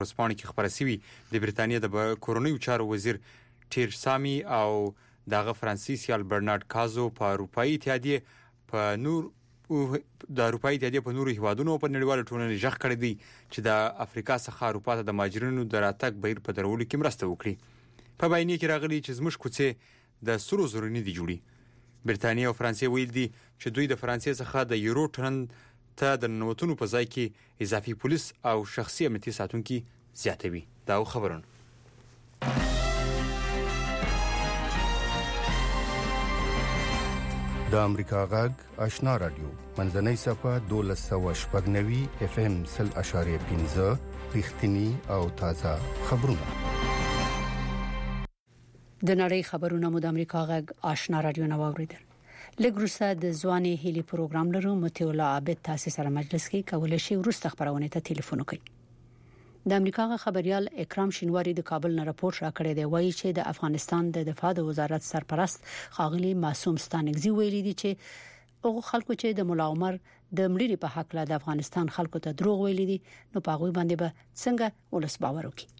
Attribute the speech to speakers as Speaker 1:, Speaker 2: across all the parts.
Speaker 1: ورځپاڼې کې خبره شوې د بریتانیا د کورونیو چارو وزیر ټیر سامي او دغه فرانسیسیال برنارد کازو په اروپאי اتحادیه په نورو هیوادونو په نړیواله ټولنه ژغ کړی دی چې د افریقا څخه اروپا ته د مهاجرینو د راتګ بهیر په درولو کې مرسته وکړي. په بیانیه کې راغلي چې زموږ کوڅې د سرو زرو نه دي جوړي. بریتانیا او فرانسې ویل دي چې دوی د فرانسې څخه د یورو ټرند ته د نوتونو په ځای کې اضافي پولیس او شخصي امنیتي ساتونکي زیاتوي. دا خبرونه
Speaker 2: د امریکا غږ آشنا رادیو منځنۍ صفه 1290 اف ام 0.15 رښتینی او تازه خبرونه.
Speaker 3: د نړۍ خبرونه مو د امریکا غږ آشنا رادیو نو اوریدل. لګروسه د ځواني هلي پروګرام لرو متولا عابد تاسو سره مجلس کې کولای شي ورسته خبرونه ته ټلیفون وکړي. د امریکا خبريال اکرام شینواری د کابل نه راپور را کړی دی وایي چې د افغانستان د دفاع د وزارت سرپرست خاغلی معصوم ستانکزی ویلي دی چې هغه خلکو چې د مولا عمر د مړینې په حق له د افغانستان خلکو ته دروغ ویلي دي نو په هغه باندې به څنګه ولس باور وکړي.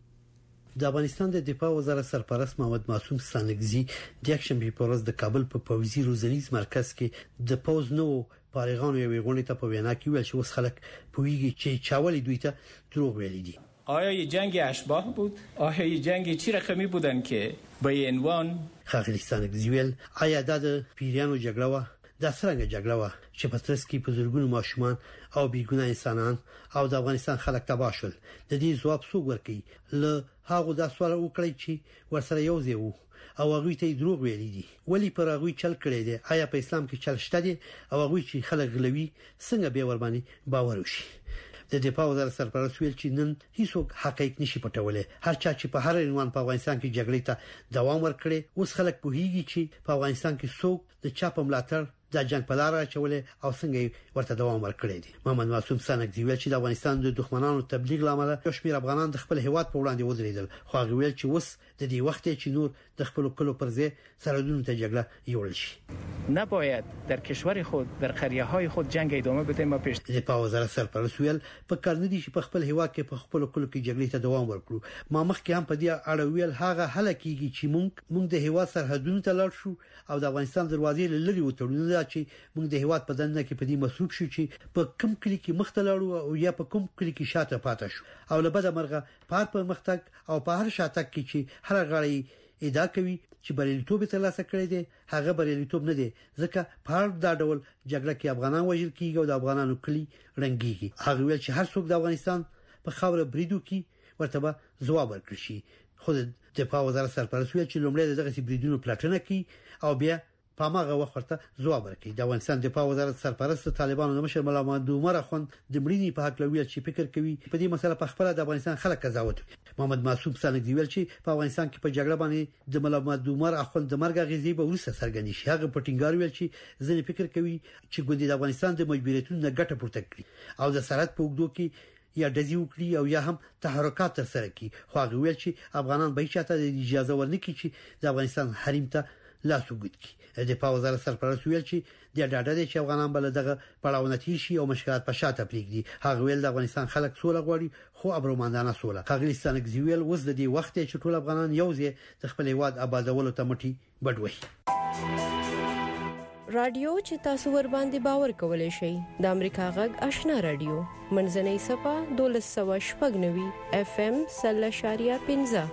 Speaker 4: د افغانستان د دفاع وزارت سرپرست محمد معصوم ستانکزی د یکشنبه په ورځ د کابل په پوځي روزنیز مرکز کې د پوز نو پارغانو یوې غونډې ته په وینا کې ویل چې اوس خلک پوېږي چې چاولي دوی ته دروغ ویلي دي.
Speaker 5: آیا یه جنگ اشباح بود؟ آیا یه جنگ چی رقمی بودن که به این عنوان
Speaker 4: خاغلی ستانکزی ویل آیا د پیریانو جګړه و د څنګه جګړه و چې په ترڅ کې په زورګونو ماشومان او بیګونه انسانان او د افغانستان خلک تباه شول. د دې ځواب څوک ورکړي؟ له هغه د سوال وکړي چې ورسره یو ځای وو او هغه ته دروغ ویلي دي. ولی پر هغه چل کړي دي؟ آیا په اسلام کې چل شته دي او هغه چې خلک غلوي څنګه به ور باندې باور وشي؟ د دفاع وزارت سرپرست ویل چې نن هیڅوک حقایق نشي پټولای. هر چا چې په هر عنوان په افغانستان کې جګړې ته دوام ورکړي اوس خلک پوهیږي چې په افغانستان کې څوک د چا په ملاتړ د جنگ په لار اچولې او څنګه ورته دوام ورکړي دي. محمد معصوم ستانکزی ویل چې د افغانستان د دښمنانو تبلیغ لامل یو شمېر افغانان د خپل هیواد په وړاندې ودرېدل. خو هغه ویل چې اوس د دې وخت چې نور د خپل کلو پر ځای سرحدونو ته جګړه یوړل شي.
Speaker 5: نباید در کشور خود در قریه های خود جنگ ادامه بده. ما پیش
Speaker 4: د وزارت سرپرست ویل په کار نه دي چې په خپل هیواد کې په خپل کلو کې جګړې ته دوام ورکړو. ما مخکې هم په دې اړه ویل هغه هله کیږي چې موږ د هیواد سرحدونو ته لاړ شو او د افغانستان دروازې لري وتړو چې موږ د هیواد په دننه کې په دې مصروف شو چې په کوم کلی کې مختلړو او یا په کوم کلی کې شاته پاتې شو او له بده مرغه په مختګ او په هر شاته کې چې هر غړی ادعا کوي چې بریالیتوب ترلاسه کړی دی هغه بریالیتوب نه دی ځکه په هر دا ډول جګړه کې افغانان وژل کیږي او د افغانانو کلی رنګيږي. هغه ویل چې هر څوک د افغانستان په خاوره بریدو کې ورته به ځواب ورکړي شي. خو د دفاع وزارت سرپرست ویل چې لومړی دغه بریدونو پلاتنه کوي او بیا په هغه وخت ورته ځواب ورکړي. د افغانستان دفاع وزارت سرپرست طالبانو د مشر مولا محمد عمر اخوند د مړینې په حق لویل چې فکر کوي په دې مسله په خپل د افغانستان خلک قضاوت کوي. محمد معصوم ستانکزی ویل چې په افغانستان کې په جګړه باندې د مولا محمد عمر اخوند د مرګ غزي به ورسره څرګند شي. هغه په ټینګار ویل چې ځینې فکر کوي چې ګوندې د افغانستان د مجبوریتونو نه ګټه پورته کړي او د سرحد په وګړو کې یا دزي وکړي او یا هم تحرکات تر سره کړي. خو هغه ویل چې افغانان به چاته د اجازه ورنکړي چې د افغانستان حریم ته لاس وګد کی. د دفاع وزارت سرپرست ویل چې د ډاډه دي چې افغانان بل دغه پړاو نتیجه شي او مشکلات په شاته پریږدي. هغه ویل د افغانستان خلک سوله غواړي خو ابرومندانه سوله. خاغلی ستانکزی ویل اوس د دې وخت چې ټول افغانان یو ځای د خپل هیواد آبادولو ته مټي بډوي.
Speaker 6: رادیو چې تاسو ور باندې باور کولای شئ د امریکا غږ آشنا رادیو منځنۍ صفه 1290 اف ام 0.15.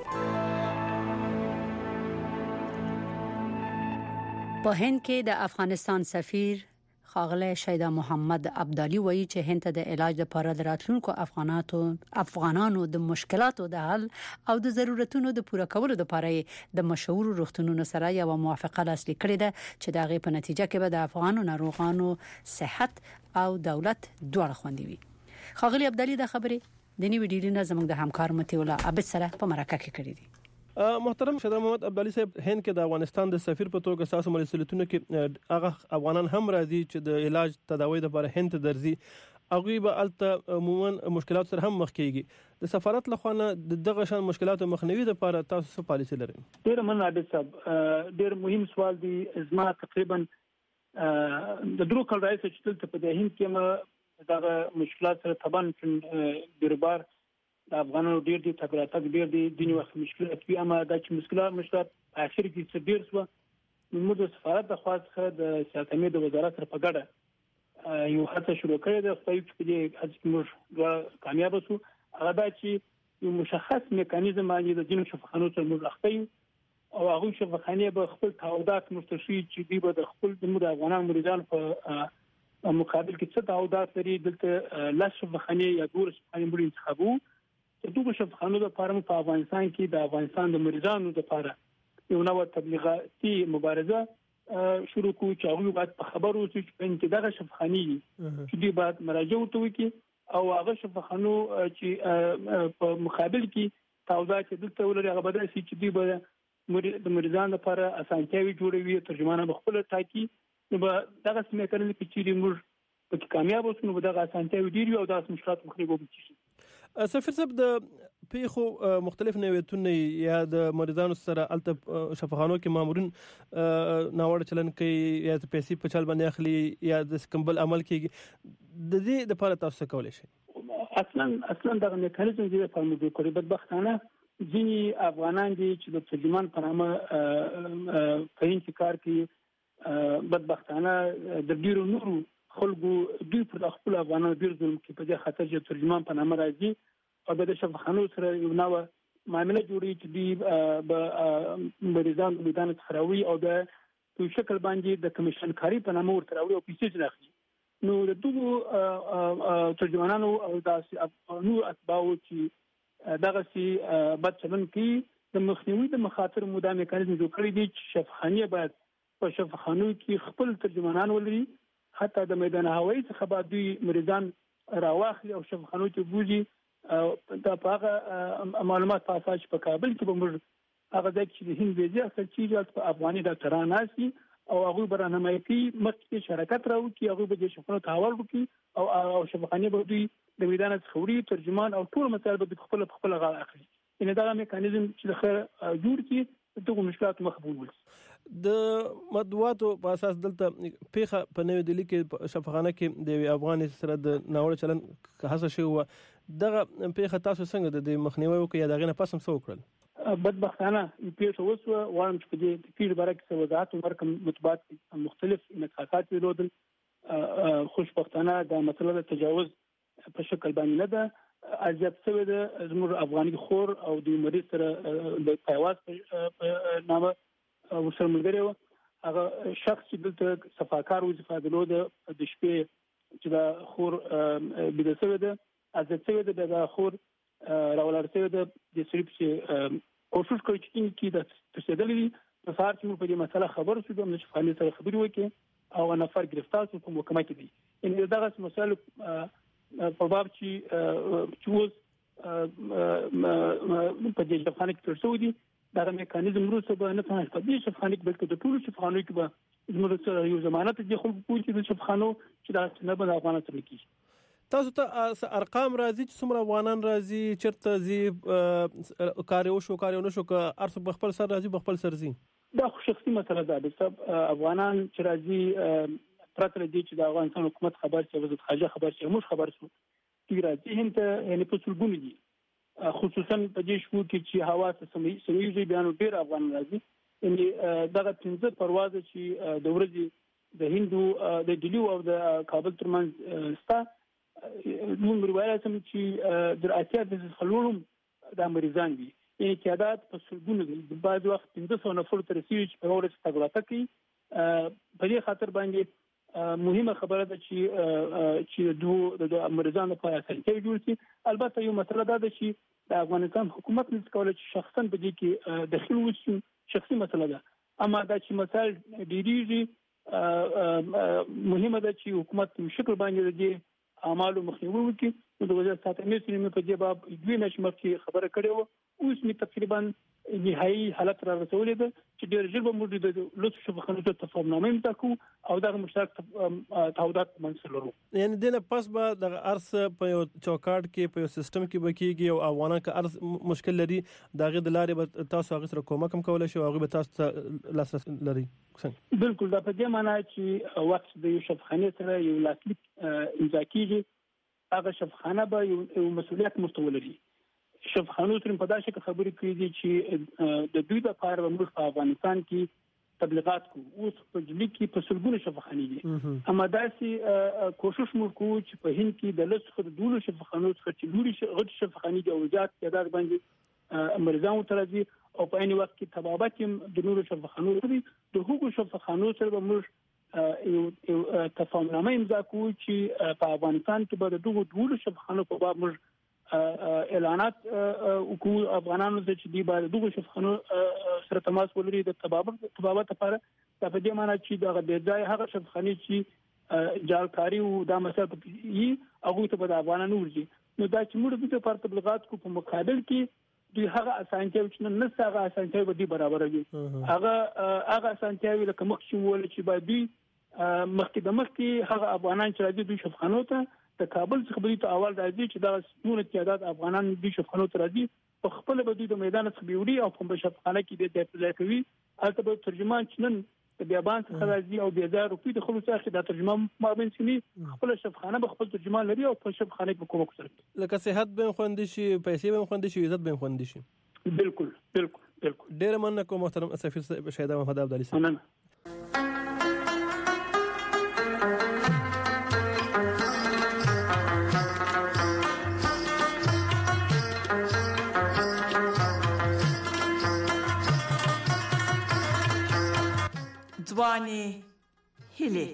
Speaker 3: په هند کې د افغانستان سفیر خاغله شیدا محمد عبدالي وایي چې هند ته د علاج لپاره د راتلونکو افغانانو د مشکلاتو د حل او د ضرورتونو د پوره کولو لپاره د مشهور روغتونونو سره یو موافقه لاسلیک کړې ده چې د هغې په نتیجه کې به د افغانو ناروغانو صحت او دولت دواړه خوندي وي. خاغلی عبدالي د خبرې د نیو ډیلی نه زموږ د همکار متولا عابد سره په مرکه کې کړې دي.
Speaker 7: محترم شیدا محمد عبدالي صاحب، هند کې د افغانستان د سفیر په توګه تاسو مرستلتونه کې هغه افغانان هم راځي چې د علاج تداوی لپاره هند ته درځي. هغه به الته عموما مشکلات سره هم مخ کیږي. د سفارت له خوا دغه شان مشکلات مخنیوي لپاره تاسو څه پالیسي لرئ؟
Speaker 8: ډیر مننه عبد صاحب، ډیر مهم سوال دی. زما تقریبا د درو کال راځي چې تل په هند کې ما دغه مشکلات سره طبعا بیربار د افغانانو ډیر دي تګراتګ ډیر دي د نیو وخت مشکلات وي اما د مشکلات اخر کې څه ډیر شو موږ د سفارت د خواصه د سیاستمي د وزارت سره په ګډه یو هڅه شروع کړې ده چې په دې هڅه موږ کامیاب شو هغه دا چې یو مشخص میکانیزم باندې د جنوب شفاخانو سره موږ اخته او هغه شفاخانه به خپل تعهدات مستشفي چې دی به د خپل د افغانان مریضان په مقابل کې څه تعهدات لري دلته لاس شفاخانه یا دور شفاخانه موږ انتخابو د دوه شفاخانو لپاره په افغانستان کې د افغانستان د مریضانو لپاره یو نوې تبلیغاتي مبارزه شروع کوو چې هغه باید په خبرو چې دغه شفاخاني چې دی باید مراجعه وکړي او هغه شفاخانو چې په مقابل کې تعهدات دلته ولري هغه بدل شي چې دی به د مریضانو لپاره اسانتیاوي جوړوي ترجمانه بخپل ټاکي نو دغه سمې کړل چې موږ په کامیاب اوسو نو دغه اسانتیاوي ډیر او د مشکلات مخنیوي وکړي.
Speaker 7: سفیر صاحب د پیخو مختلف نویتونه یا د مریضانو سره الته شفاخانو کې مامورین ناوړه چلن کوي یا د پیسې په چل باندې اخلي یا د سکمبل عمل کوي د دې لپاره تاسو کولای شئ
Speaker 8: اصلا دغه میکانیزم دی په موږ کوي بدبختانه ځینی افغانان دي چې د ترجمان په نامه په هند کار کوي بدبختانه د ډیرو نورو خلکو دوی پر خپل افغانانو ډیر ظلم کوي په دې خاطر چې ترجمان په نامه راځي او د شفاخانو سره یو نوې معاملې جوړي چې دی به مریضان میدان خراوي او د په شکل باندې د کمیشن کاری په نامه ورته راوړي او پیسې راخلي نو د دوه ترجمانانو او د نو اتباعو چې دغه سي بد چلن کوي د مخنیوي د مخاطر مودا میکانیزم جوړ کړی دی چې شفاخانه باید په شفاخانو کې خپل ترجمانان ولري حتی د میدان هوایی څخه بعد دوی مریضان راواخلي او شفاخانو ته بوزي دا هغه معلومات په اساس په کابل کې به موږ هغه د هند ویزه اصل چې په افغاني ډاکټران ناسي او هغه برنامه کې مخکې شرکت راوړي هغه به د شفاخانو ته حواله وکړي او شفاخانه به دوی د میدان خوري ترجمان او ټول مسایل به خپل غاړه اخلي ان دا میکانیزم چې خیر جوړ کی دغه مشکلات مخبول ول
Speaker 7: د مدواتو په اساس دلته پیخه په نوې دلی کې شفاخانه کې د افغان سره د ناوړه چلن هڅه شوی دغه پیخه تاسو څنګه د مخنیوي وکړي یا دغه نه پسم څه وکړل
Speaker 8: بدبختانه پیښه وسوه وایم چې د پیډ برکه وضاحت ورکم مطبوعات مختلف انتقادات ورودل خوشبختانه د مسله د تجاوز په شکل باندې نه ده ازیات شوی د زموږ افغاني خور او د مریض سره د پایواز په نامه ورسره ملګری و هغه شخص چې دلته صفاکار وظیفه درلوده د شپې چې د خور بده شوی ده ازیات شوی ده د خور راولار شوی ده د سریپ چې کوشش کوي چې د تسدلې په سار چې په دې مسله خبر شو د شفاخانه سره خبري وکړي او نفر گرفتار شو په محکمه کې دي ان دغه مسله په باب چې وز په دې شفاخانه کې ترسو دي دا میکانیزم وروسته به نه څنګه په دې شفاخانه کې بلکې د ټولو شفاخانو کې به زموږ سره یو ضمانت دي خو په دې شفاخانو چې دا نه به افغانستان سره کیږي
Speaker 7: تاسو ته ارقام راځي چې څومره افغانان راځي چرته زی کاریو شو که ارث بخپل سر راځي بخپل سر زی
Speaker 8: دا خو شخصي مسله ده د افغانان چې راځي پرته دې چې د افغانستان حکومت خبر شي وزارت خارجه خبر شي موږ خبر شو چې راځي هند یعنی په څلګونی دي خصوصا په دې شپو کې چې هوا سمېږي بیان ډېر افغان راځي یعنی دغه 15 پرواز چې د ورځې د هندو د دلی او د کابل ترمنځ ستا موږ روایت سم چې د اسیا د خلولم د مریضان دي یعنی تعداد په سلګونو دي بعض وخت 1500 نفر تر رسیدي چې په ورځ تګراته کوي په دې خاطر باندې مهمه خبره ده چې د مریضانو لپاره اسانتیاوي جوړ شي البته یو مسله ده چې د افغانستان حکومت نس کولای چې شخصا په دې کې دخیل وشي شخصي مسله ده اما دا چې مسائل ډیریږي مهمه ده چې حکومت په شکل باندې د اعمالو مخنیوي وکړي د وزارت ساتنې سیمې په دې باب دوی نشمه کې خبره کړې و اوس می تقریبا نهایی حالت را رسولې ده چې ډېر ژر به موږ د لوڅ شفاخانو ته تفاهمنامه امضا او دغه مشترک تعهدات منځ لرو
Speaker 7: یعنی دنه پس به د ارث په یو چوکاټ کې په یو سیستم کې بکیږي او افغانان که ارث مشکل لري دغه د لارې به تاسو هغه سره کومک هم کولای شي او هغه به تاسو لاسرسي لري
Speaker 8: بالکل دا په دې معنی چې وخت د یو شفاخانه سره یو لاسلیک امضا کیږي هغه شفاخانه به یو مسؤلیت مستولري شفاخانو سره په داسې خبرې کوي چې د دوی لپاره موږ په افغانستان کې تبلیغات کوو. اوس په جلی کې په سلګونه شفاخانې دي، اما داسې کوشش موږ کوو چې په هند کې د لږ خو 2 شفاخانو څخه چې لوري غټ شفاخانې دي او زیات تعداد باندې مریضانو ترځي او په عین وخت کې تبابت هم د نورو شفاخانو لري. د هغو شفاخانو سره موږ یو تفاهمنامه امضا کوو چې په افغانستان کې به د دغو 2 شفاخانو په باب موږ اعلانات وکړو افغانانو چې دی باید دغه شفاخانو سره تماس ولري د تبابت لپاره. دا په دې معنی چې د غیر هغه شفاخانې چې جالکاری او د مسله یي هغه ته د افغانانو ورځي. نو دا چې موږ د لپاره تبلیغات کو په مقابل کې دوی هغه اسانتیاوي چې نه هغه اسانتیاوي به دي برابر وي. هغه اسانتیاوي لکه مخکې ول چې باید دوی مخکې هغه افغانان چې راځي دوی شفاخانو ته د کابل څخه به ته اول راځي چې دا څونه تعداد افغانان دوی شفاخانو ته راځي په خپل به دوی د میدان څخه بیوري او په شفاخانه کې د تپلای کوي. البته به ترجمان چې نن د بیابان څخه راځي او 2000 روپۍ د خلکو څخه د ترجمان مابین سني خپل شفاخانه به خپل ترجمان لري او په شفاخانه کې کوم کوي
Speaker 7: لکه صحت به خوندې شي، پیسې به خوندې شي، عزت به خوندې شي.
Speaker 8: بالکل
Speaker 7: ډیر مننه کوم محترم سفیر شهید محمد عبدالعلي صاحب.
Speaker 9: ځواني هیلې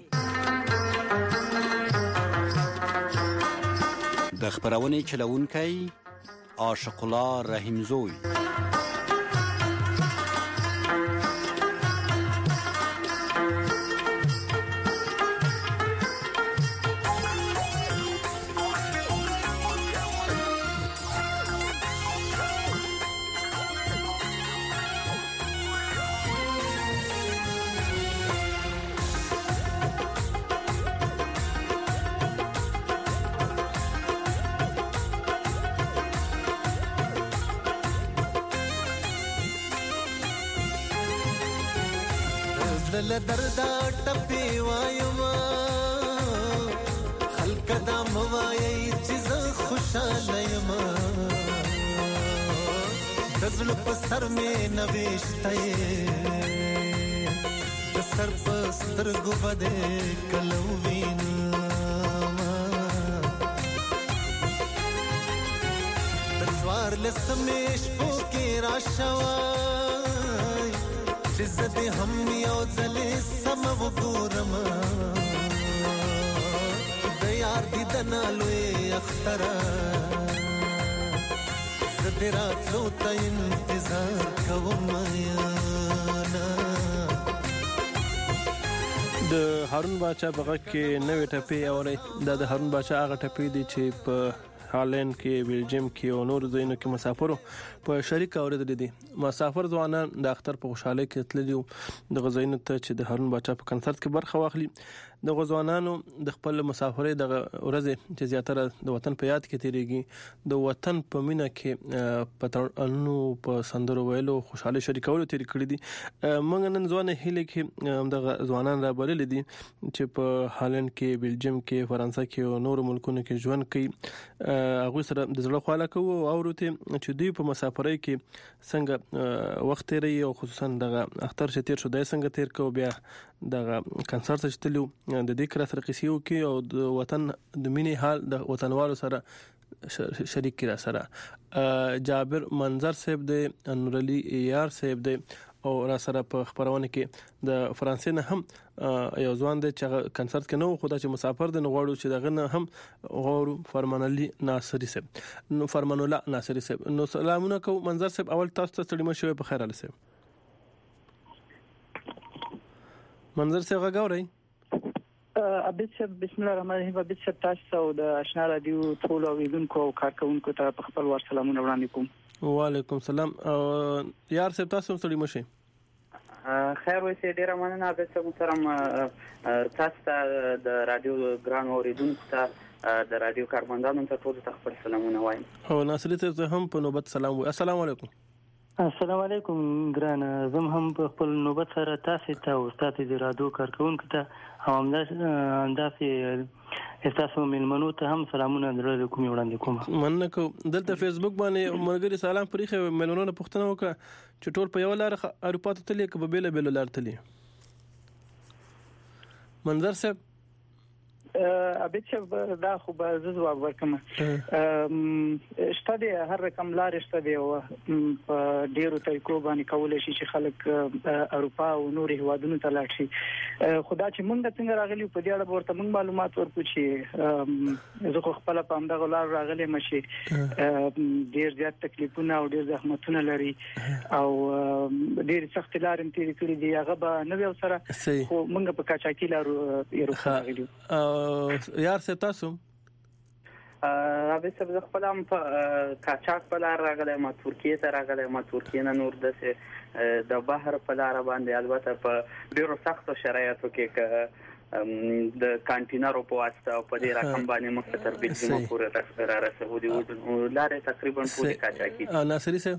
Speaker 10: د خبرونې چلونکي عاشق الله رحیمزوی.
Speaker 11: دل دردا ټپي وایم خلک دا موایي چې خوشاله یم دزل په سر مې نوښتای د سر په سترګو باندې کلو وینم د څوار لسمې شپو کې راشوای عزت هم یو ځلې سم وګورم د یار دې د نالوې اختر زه راتلو ته انتظار کوم یانا.
Speaker 7: د هارون باچا بغه کې نوې ټپي اوري. دا د هارون باچا هغه ټپي دي چې په هالند کې، بلجیم کې او نور ځایونو کې مسافرو په شریک اوریدل دي. مسافر ځوانان د اختر په خوشاله کې تللي د غزاینو ته چې د هارون باچا په کنسرت کې برخه واخلي. د غزوانانو د خپل مسافرې د ورځې چې زیاتره د وطن په یاد کې تیریږي، د وطن په مینه کې پترونو په سندرو ویلو خوشاله شریکولو تیر کړی دي. موږ نن ځوانه هیله کې د ځوانان را بلل دي چې په هالند کې، بلجیم کې، فرانسې کې او نور ملکونو کې ژوند کوي. هغه سره د زړه خواله کوو او ورته چې دوی په مسافرۍ کې څنګه وخت تیري او خصوصا د اختر چې تیر شو د څنګه تیر کو بیا د کنسرت چې تلو د دې کړه سره قصیو کې او د وطن د مینې حال د وطنوالو سره شریک کړه سره. جابر منظر صاحب د انور علي یار صاحب د او را سره په خبرونه کې د فرانسې نه هم یو ځوان د کنسرت کې نو خدای چې مسافر د نغواړو چې دغه نه هم غوړو فرمان علي ناصری صاحب نو فرمان الله ناصری صاحب نو سلامونه کو منظر صاحب اول تاسو ته ستړي مشوي په خیر علي صاحب. منظر صاحب غاوري
Speaker 12: ابي صاحب بسم الله الرحمن الرحیم. ابي صاحب تاسو د آشنا رادیو ټول اوریدونکو او کارکونکو ته خپل ور سلامونه وړاندې کوم.
Speaker 7: وعلیکم السلام. یار صاحب تاسو ستړي مشي
Speaker 12: خیر وسه ډیر مننه ابي صاحب محترم. تاسو ته د رادیو ګران اوریدونکو ته د رادیو کارمندانو ته ټول خپل سلامونه وایم.
Speaker 7: او ناصری ته هم په نوبت سلام وای. السلام علیکم.
Speaker 13: السلام علیکم ګران. زم هم په خپل نوبت سره تاسو ته او تاسو د رادیو کارکونکو ته هم همداسې تاسو ملمنو ته هم سلامونه درلود کوم وړاندې کوم
Speaker 7: مننه کو دلته فیسبوک باندې مرګري سلام پرېخه ملمنو پښتنه وکړه چې ټول په یو لار اروپا ته تللی که په بیل بیل لار تللی منظر صاحب
Speaker 14: ابد چې دا خو به جواب ورکم شته هر رقم لار شته دی او په ډیرو طریقو باندې کولای شي چې خلک اروپا او نور هیوادونو ته لاړ شي خدا چې مونږ څنګه راغلی په دې اړه ورته مونږ معلومات ورکو چې زه خو خپل په همدغه لار راغلی مشي ډیر زیات تکلیفونه او ډیر زحمتونه لري او ډیر سخت لارې تیرې کړې دي هغه به نه وي سره خو مونږ په کاچاکی لارو یې راغلی
Speaker 7: یار څه تاسو
Speaker 12: ابي څه خپل هم په کاچاک په لار راغلی ما ترکیه ته راغلی ما ترکیه نه نور د بحر په لار باندې البته په ډیرو سختو شرایطو کې د کانټینرو په واسطه په دې رقم باندې مختصر بجلی پورې را رسېدو دي لارې تقریبا پورې کاچاکی
Speaker 7: ناصری صاحب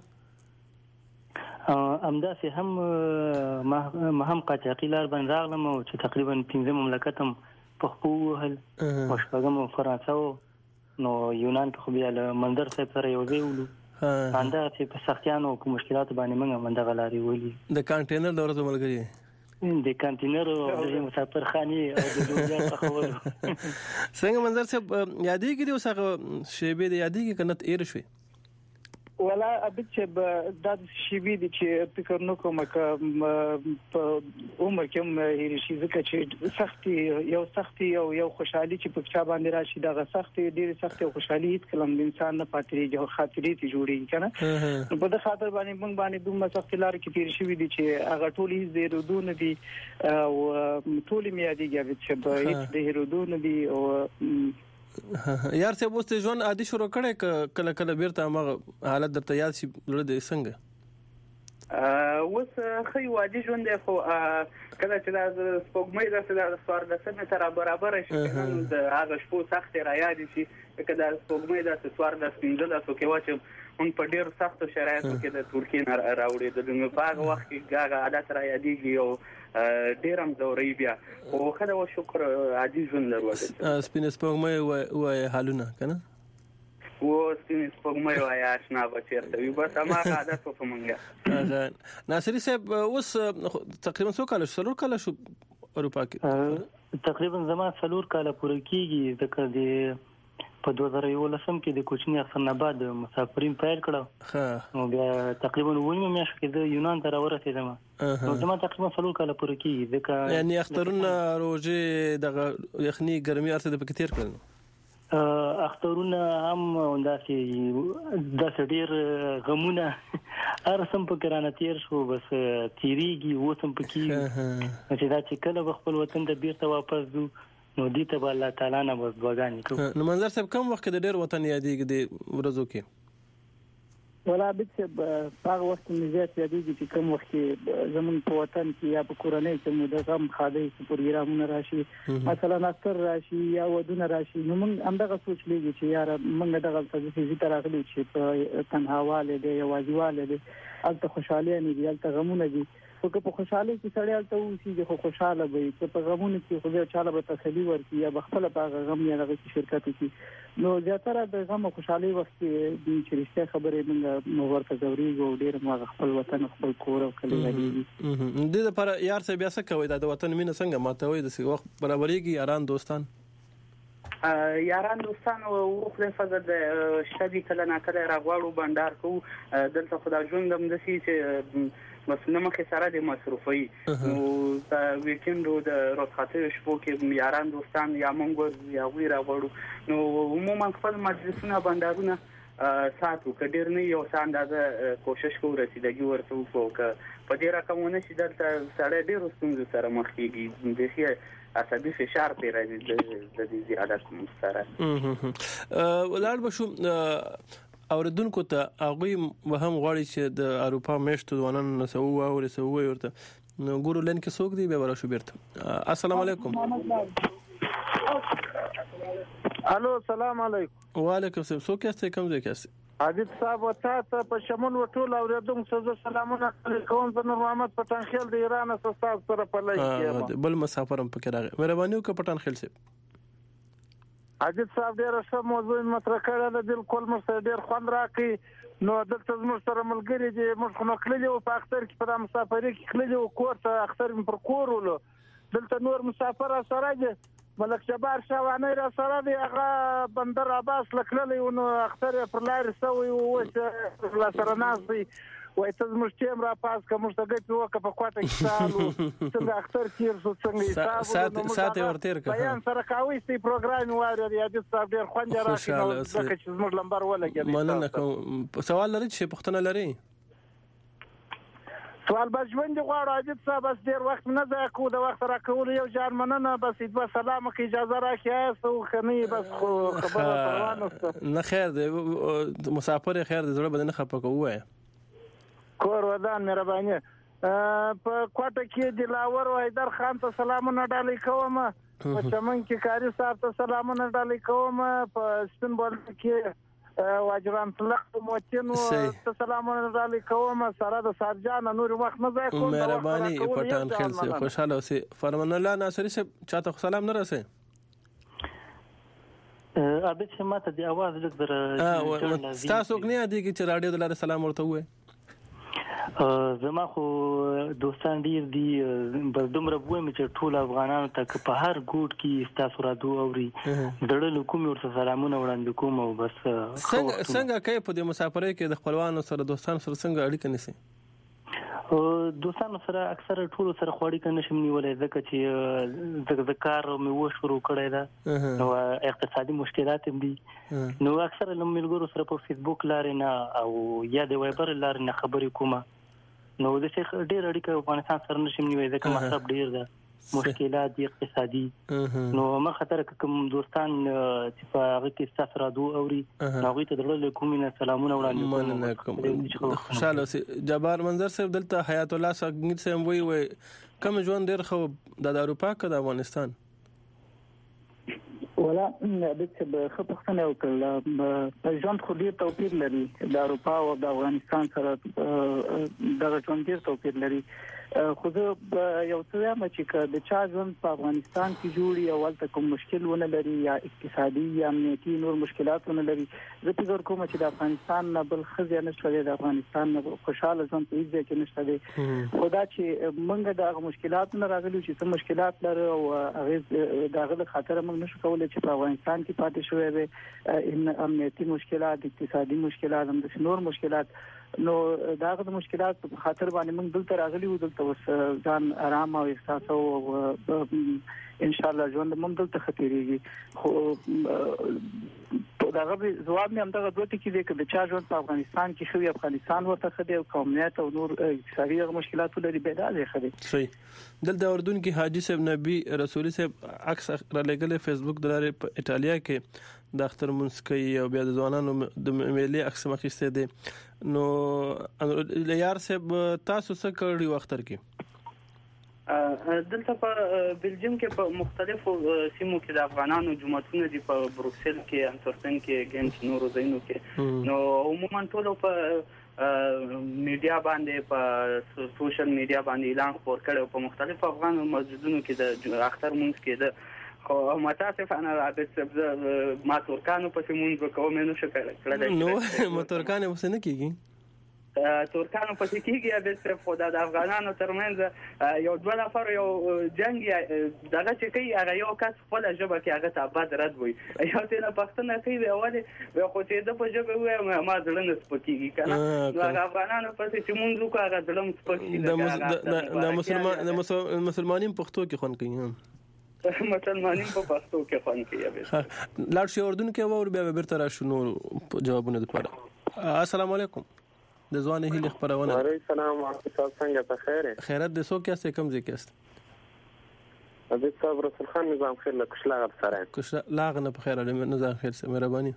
Speaker 13: امداسې هم ما هم قاچاقي لار باندې راغلم او چې تقریبا 15 مملکت هم په خو وهل او شپږم فرانسه نو یونان کې خو بیا له منظر صاحب سره یو ځای ولو انده چې په سختیانو او مشکلات باندې موږ منډه غلاري ولي
Speaker 7: د کانټینر د ورځې ملګری
Speaker 13: د کانټینر او د مسافر خاني او د دوه تخول
Speaker 7: څنګه منظر صاحب یادېږي دی اوس هغه شیبې دی یادېږي کنه ایر شوي
Speaker 14: ولا ابد چې د شیبې دي چې فکر نو کوم په عمر کې هیڅ شي ځکه چې سختي او یو خوشحالي چې په چا باندې راشي دا سختي ډېر سختي او خوشحالي هیڅ کلم د انسان نه پاتېږي او خاطرې ته جوړیږي کنه په دې خاطر باندې موږ باندې دومره سخت لار کې تیر شوې دي چې هغه ټول هیڅ د رودونه دي او ټول میادیږي چې هیڅ د رودونه دي او
Speaker 7: یار څه بوسته ژوند عادي شروع کړي کله کله بیرته ما حالت درته یاد شي لړ دې څنګه
Speaker 12: وس خي وادي ژوند خو کله چې د سپوږمۍ د سوار د سمه سره برابر شي د هغه شپو سخت را یاد شي کله د سپوږمۍ د سوار د سپینځل اسو کې واچم مون په ډیر سختو شرایطو کې د ترکیه راوړې د هغه وخت کې هغه عادت را یادېږي او ډیرم زوري بیا خو خدای و شکر عادي ژوند لرو
Speaker 7: سپین سپوږمۍ وای حالونه کنه
Speaker 12: و سپین سپوږمۍ وای آشنا بچرته وي بس ما عادت په مونږه
Speaker 7: ناصری صاحب اوس تقریبا څو کال شو اروپا کې
Speaker 13: تقریبا زما 4 کال پوره کیږي ځکه د په 2011 کې د کوچنی احسناباد مسافرین پیل کړو نو بیا تقریبا وینم میاشت کې د یونان ته راورسېدم نو زما تقریبا 4 کال پوره کیږي ځکه
Speaker 7: یعنی اخترونه روزه د یخني ګرمي ارته د پکې تیر کړل
Speaker 13: اخترونه هم داسې ډیر غمونه ارسم په کرانه تیر شو بس تیریږي وسم پکې چې دا چې کله خپل وطن ته بیرته واپس ځو نو دې ته الله تعالی نه بس دعاګانې کوو
Speaker 7: نو منظر صاحب کوم وخت د ډیر وطن یادېږي د ورځو کې
Speaker 14: ولا بت هغه وخت مې زیات یادېږي چې کوم وخت زمون په وطن کې یا په کورنۍ کې مو د غم خاطرې پروګرامونه راشي مثلا اکثر راشي یا ودونه راشي نو موږ همدغه سوچ لګي چې یار موږ دغه څه چې راغلي چې په تنهاواله دی یوازیواله دی البته خوشاله نه دي البته غمونه دي خو په خوشاله کې سړی البته اوسي خو خوشاله وي چې په غمونو کې خو به چاله به تسلی ورکړي یا بخپله په غم یا دغه شرکت کې نو زیاتره د غم او خوشحالي وخت کې چې رښتیا خبرې موږ ورته ضروري او ډېر موږ خپل وطن خپل کور او کلی لري
Speaker 7: د لپاره یار څه بیا څه کوي د وطن مینه څنګه ماتوي د وخت برابرېږي یاران دوستان
Speaker 12: او خپل فزه د شدي کله نه کله راغواړو بندر کو دلته خدای ژوند هم د سي چې بس نه مخه سره د مصرفي نو د ویکند د رخصتۍ شپو کې یاران دوستان یا مونږ یا وی راغواړو نو عموما خپل مجلسونه بندرونه ساتو کډیر نه یو اندازه کوشش کوو رسیدګي ورته وکړو په دې رقمونه چې دلته سړی ډېر ستونزې سره مخ کېږي د عصبي فشار پې راځي د دې زیادت سره
Speaker 7: ولاړ بشو اوردونکو ته هغه هم غواړي چې د اروپا میشتو ځوانان نسو او رسو ورته نو ګورو لن کې څوک دی به ورشو بیرته السلام علیکم
Speaker 15: الو السلام علیکم
Speaker 7: وعلیکم السلام څوک یاست کوم ځای کې یاست
Speaker 15: عادت صاحب وتاته په شمول وټول اوریدونکو سره سلامونه کوم زه نور محمد پټان خیل د ایران سره سره په لای کې
Speaker 7: بل مسافرم پکې راغی مهرباني وکړه پټان خیل صاحب
Speaker 15: عجیب صاحب ډېر ښه موضوع مطرح کړې ده بالکل موږ ډېر خوند راکړي نو دلته زموږ سره ملګري دي موږ خو نو کللي وو په اختر کې په مسافرۍ کې کللي وو کور ته اختر مې پر کور ولو دلته نور مسافر سره دي ملک جبار شاوانی را سره دی هغه بندر عباس لکللی نو اختر پر لار سوی او لا سره ناس دی وای ته زموږ ټیم را پاس کوم څه ګټ وکړه په کوټه کې سالو څنګه اختر کې څنګه حساب
Speaker 7: سات ورتیر کړه
Speaker 15: بیان سره کاوي سي پروګرام واره دی د صاحب ډیر خوند راکړي نو ځکه چې زموږ لمبر ولګي
Speaker 7: مننه کوم سوال لري چې پښتنه لري
Speaker 15: سوال بجوند غواړو عجیب صاحب بس ډیر وخت نه ځای کو د وخت راکول یو جار مننه بس دې سلام کې اجازه راکړئ او خني بس خبره پروانه
Speaker 7: نه خیر دی مسافر خیر دی زړه بدن خپه کوه
Speaker 15: کور ودان مهرباني په کوټه کې د لاور او حیدر خان ته سلامونه ډالۍ کوم په چمن کې کاری صاحب ته سلامونه ډالۍ کوم په سپین بول کې واجران الله موتینو ته سلامونه ډالۍ کوم سره د سارجان نور وخت نه ځای کوم
Speaker 7: مهرباني پټان خیل سي خوشاله اوسې فرمان الله ناصری صاحب چاته سلام نه رسې
Speaker 13: ابي چې ماته دی आवाज لږ در
Speaker 7: تاسو کې نه دی چې رادیو د لاره سلام ورته وې
Speaker 13: زما خو دوستان ډیر دي بس دومره وایم چې ټول افغانانو ته په هر ګوټ کې تاسو رادو اوري دړل کوم ورته سلامونه وړاندې کوم او بس
Speaker 7: څنګه کوي په دې مسافرۍ کې د خپلوانو سره دوستانو سره څنګه اړیکه نیسي
Speaker 13: دوستانو سره اکثر ټول سره خوړی کنه شم نیولې ځکه چې د کار مې و شروع کړی دا نو اقتصادي مشکلات هم دي نو اکثر لملګرو سره په فیسبوک لارې نه او یا د وایبر لارې نه خبرې کومه نو د شیخ ډېر اړیکه افغانستان سره نشم نیولې ځکه مصرف ډېر ده مشکلات دي اقتصادي نو ما خطر کوم دوستان چې په هغه کې تاسو رادو اوري هغه ته درل کومینه سلامونه وړاندې
Speaker 7: کوم خوشاله اوسې جبار منظر صاحب دلته حیات الله سنگیت سم وی کوم ژوند ډیر خو د اروپا کې د افغانستان
Speaker 14: ولا د څه به خپختنه وکړه په ژوند خو ډیر توپیر لري د اروپا او د افغانستان سره د ژوند ډیر توپیر لري خو زه یو څه وایم چې د چا ژوند په افغانستان کې جوړي او ولته کوم مشکل ونه لري یا اقتصادي یا امنیتي نور مشکلات ونه لري زه فکر کوم چې د افغانستان نه بل خزه نشته د افغانستان نه خوشاله ژوند په دې کې نشته دي خدا چې موږ د مشکلات نه راغلي چې څه مشکلات لري او هغه دغه خاطر موږ نشو کولای چې په افغانستان کې پاتې شوې وي امنیتي مشکلات اقتصادي مشکلات هم د نور مشکلات نو داغه د مشکلات په خاطر باندې موږ دلته راغلي وو دلته ځان آرام او احساس او ان شاء الله ژوند موږ دلته خطرېږي خو داغه جواب مې همدغه دوه ټکي دي چې د چا ژوند په افغانستان کې شوی افغانستان ورته خدي او قومیت او نور اقتصادي مشکلات لري به دا خدي
Speaker 7: صحیح دلته اردن کې حاجی صاحب نبی رسولي صاحب عکس را لګل فیسبوک دلاره په ایتالیا کې د اختر منسکی او بیا د ځوانانو د ملي عکس مخسته دي نو لیار صاحب تاسو څه کړی وختر کې
Speaker 12: دلته په بلجیم کې په مختلفو سیمو کې د افغانانو جماعتونه دي په بروکسل کې انټورپن کې ګنټ نورو ځایونو کې نو عموما ټول په میډیا باندې په سوشل میډیا باندې اعلان خپور کړي په مختلفو افغان مسجدونو کې د اختر مونږ کې د خو متاسفانه عادت ما ترکانو په مونږ کوم نه شو کړل
Speaker 7: نو مترکانو وسه نه کیږي
Speaker 12: ترکانو په کېږي د خدای د افغانانو ترمنځ یو دوه نفر یو جنگ دغه چې کوي هغه یو کس خپل ژبه کې هغه ته بد رد وي یو ته پښتنه کوي اوله خو چې د په ژبه وي ما ځلنه سپکیږي کنه نو هغه افغانانو په چې مونږ کو هغه ځلم سپکیږي
Speaker 7: د مسلمانین پښتو کې خون کوي
Speaker 12: مسلمانین په پښتو کې خون کوي
Speaker 7: لاړ شي اردن کې اور بیا بیرته راشو نو جوابونه لپاره السلام علیکم د ځواني هیله خبرونه
Speaker 16: وعلیکم السلام تاسو څنګه په خیر
Speaker 7: خیرت د سو کې څه کم ځکه است
Speaker 16: ابي صاحب رسول خان نظام خیر له کښلاغ سره
Speaker 7: کښلاغ نه په خیر له نظام خیر سره مهرباني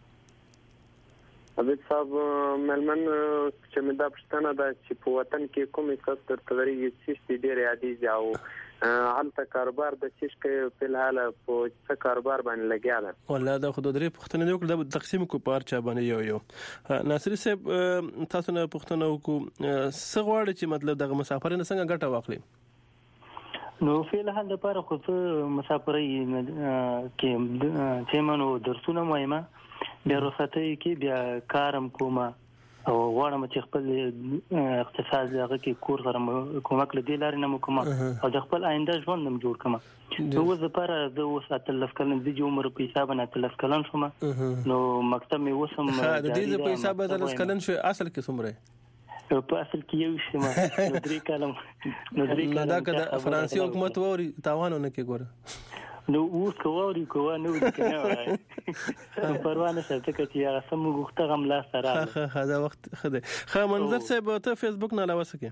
Speaker 16: ابي صاحب ملمن چې مې دا پښتنه ده چې په وطن کې کوم څه تر تدریج چې ډېر عادي ځاو حالت کاروبار د چیش کې په حال په څه کاروبار باندې لګیا ده
Speaker 7: والله دا خو درې پښتنه دی کړه د تقسیم کو پارچا باندې یو ناصری صاحب تاسو نه پښتنه کو څه غواړي چې مطلب دغه مسافر نه څنګه ګټه واخلي
Speaker 13: نو فعل حال لپاره خو مسافرۍ کې چې منو درسونه مهمه بیا رخصتۍ کې بیا کارم کومه او غواړم چې خپل اقتصاد هغه کې کور سره کومک لدی لارې نه کومه او د خپل آینده ژوند نم جوړ کړم نو اوس لپاره د اوس اتلف کلن د عمر په حساب نه اتلف کلن شوم نو مکتب مې وسم
Speaker 7: د دې په حساب د اتلف کلن شو اصل کې څومره
Speaker 13: په اصل کې یو شمه نو درې کلم
Speaker 7: دا کده فرانسې حکومت ووري تاوانونه کې ګوره
Speaker 13: نو اوس کووري کوه نو د کنه وای پروا نه شته چې هغه سم غوښته غم لا سره
Speaker 7: دا وخت خده منظر صاحب ته فیسبوک نه علاوه سکے